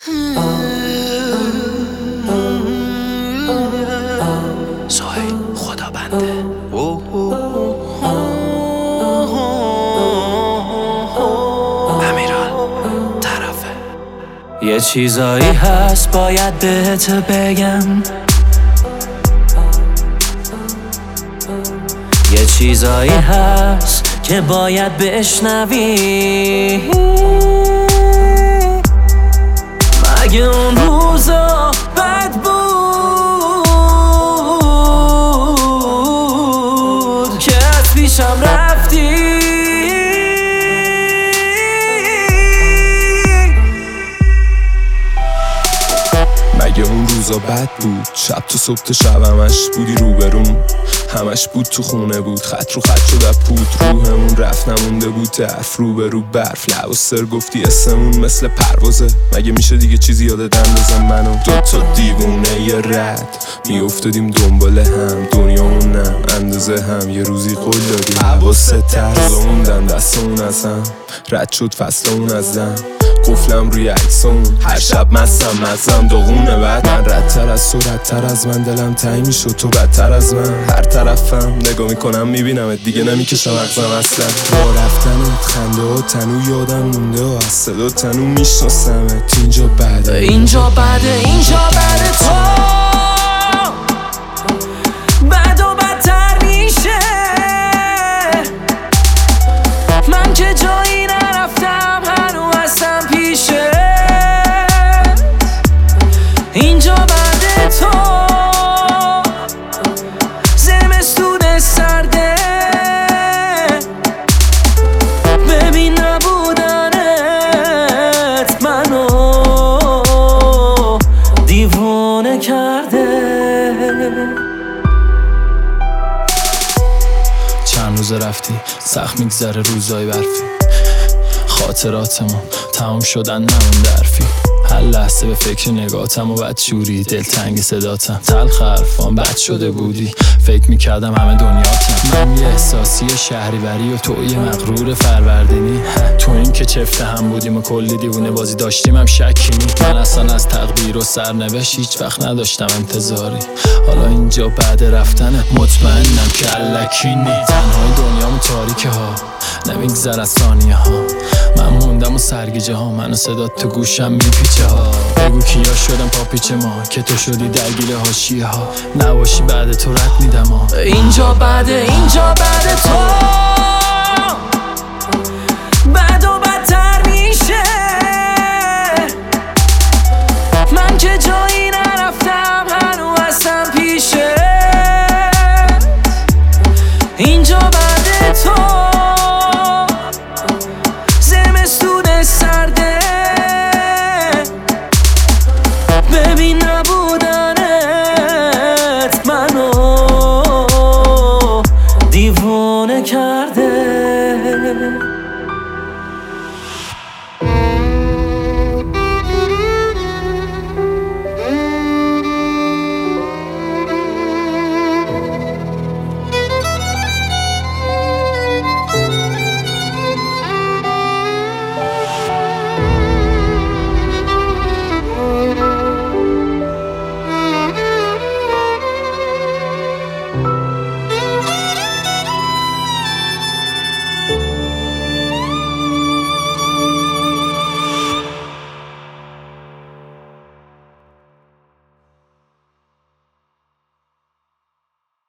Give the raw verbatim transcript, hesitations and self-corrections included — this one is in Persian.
سوهیل خدا بنده امیران طرفه. یه چیزایی هست باید بهت بگم، یه چیزایی هست که باید بشنوی. مگه اون روزا بد بود که از پیشم رفتی؟ مگه اون روزا بد بود؟ شب تو صبح تا شب همش بودی روبروم، همش بود تو خونه بود، خط رو خط شد پود، روحمون رفت نمونده بود طرف رو به رو برف. لب و سر گفتی اسمون مثل پروازه، مگه میشه دیگه چیزی یادت اندازم؟ منو دوتا دیوونه یه رد میافتادیم دنبال هم، دنیامونم اندازه هم. یه روزی قول دادیم حواسه ترز موندن، دستمون از هم رد شد فصلمون از دم، قفلم روی عکسمون هر شب مستم مزم داغونه. بعد من ردتر از تو ردتر از من، دلم تنگ میشد تو بدتر از من. هر طرفم نگاه میکنم میبینمت دیگه نمیکشم مغزم اصلا. با رفتنت خنده و تنو یادم مونده و از صدا تنو میشناسمت. اینجا بعده اینجا بعده اینجا بعده تو بد و بدتر میشه. من که جایی نرفتم هنو هستم پیشه. اینجا بعده تو زمستون سرده، ببین نبودنت منو دیوانه کرده. چند روز رفتی سخت میگذره روزای برفی، خاطراتمون تمام شدن نمون درفی. هر لحظه به فکر نگاتم و بدشوری، دلتنگ صداتم تلخ حرفام بد شده بودی. فکر میکردم همه دنیاتم، من یه احساسی شهریوری و تو یه مغرور فروردینی. تو این که چفته هم بودیم و کلی دیوونه بازی داشتیم هم شکی نی. من اصلا از تقدیر و سرنوشت هیچ وقت نداشتم انتظاری. حالا اینجا بعد رفتنت مطمئنم که الکی نی. تنهای دنیامو تاریکه ها نمیگذر از ثانیه ها، من موندم و سرگیجه ها، من و صدات تو گوشم میپیچه ها. بگو کیا شدم پاپیچه ما که تو شدی درگیر حاشیه ها، نباشی بعد تو رد میدم ها. اینجا بعده اینجا بعده تو بد و بدتر